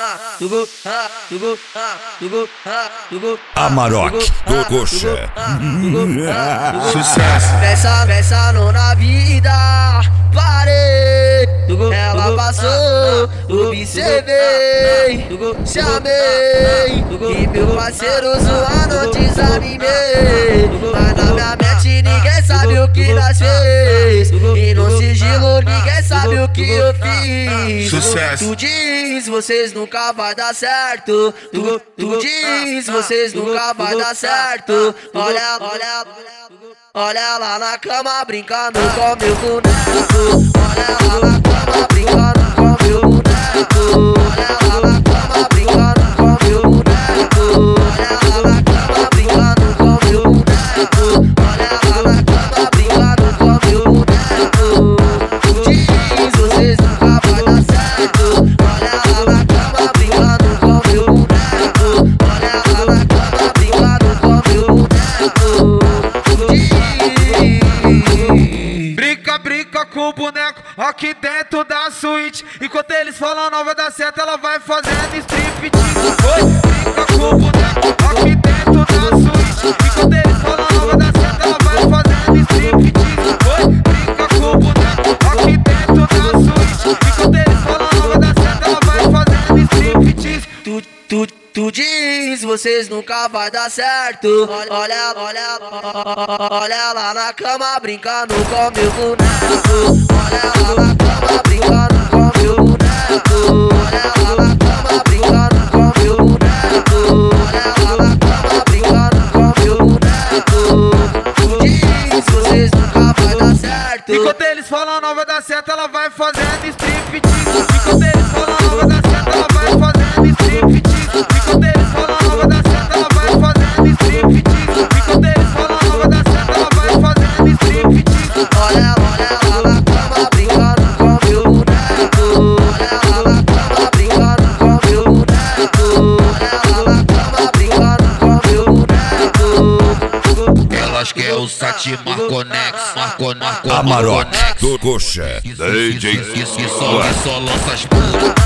Amarok do Coxa. Sucesso. Pensando na vida, parei. Ela passou, observei, chamei. E meu parceiro zoando, desanimei. Mas na minha mente ninguém sabe o que nós fez. E no sigilo ninguém sabe o que eu fiz. Sucesso. Tu diz, vocês nunca vai dar certo. Tu diz, vocês nunca vai dar certo. Olha lá na cama brincando com meu boneco. Olha lá na cama brincando com meu boneco. Olha lá na cama brincando com meu boneco. Olha lá na cama brincando com meu boneco. Olha lá na cama brincando com meu boneco. Tu diz, vocês nunca vai dar certo. Olha lá na cama brincando com meu boneco. Olha lá na cama brincando com meu boneco. Brinca com o boneco aqui dentro da suíte. Enquanto eles falam não vai dar certo, ela vai fazendo striptease. Oi, brinca com o boneco aqui dentro da suíte. Enquanto eles falam não vai dar certo, ela vai fazendo striptease. Oi, brinca com o boneco aqui dentro da suíte. Enquanto eles falam não vai dar certo, ela vai fazendo striptease. Tu diz, vocês nunca vai dar certo. Olha lá na cama brincando com meu boneco. Olha lá na cama brincando com meu boneco. Olha lá na cama brincando com meu boneco. Olha lá na cama brincando com meu boneco. Tu diz, vocês nunca vai dar certo. Enquanto eles falam não vai dar certo, ela vai fazendo striptease. Enquanto eles falam não vai dar certo, ela vai fazendo striptease. Enquanto eles falam não vai dar certo, ela vai fazendo striptease. Enquanto eles falam não vai dar certo, ela vai fazendo striptease. Olha lá na cama brincando com meu boneco. Olha lá na cama brincando com meu boneco. Olha lá na cama brincando com meu boneco. Elas querem o Sati Marconex, Amarok do Coxa. DJ e só lança as puras.